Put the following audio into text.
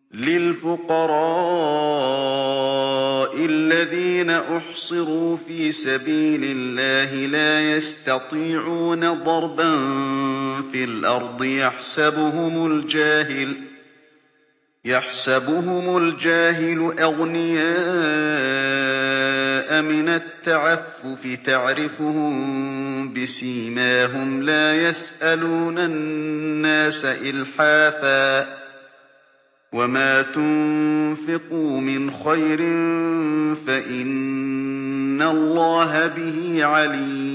لِلْفُقَرَاءِ الَّذِينَ أُحْصِرُوا فِي سَبِيلِ اللَّهِ لا يَسْتَطِيعُونَ ضَرْبًا فِي الْأَرْضِ يَحْسَبُهُمُ الْجَاهِلُ أَغْنِيَاءَ مِنَ التَّعَفُّفِ تَعْرِفُهُم بِسِيمَاهُمْ لَا يَسْأَلُونَ النَّاسَ إِلْحَافًا ۗ وَمَا تُنفِقُوا مِنْ خَيْرٍ فَإِنَّ اللَّهَ بِهِ عَلِيمٌ.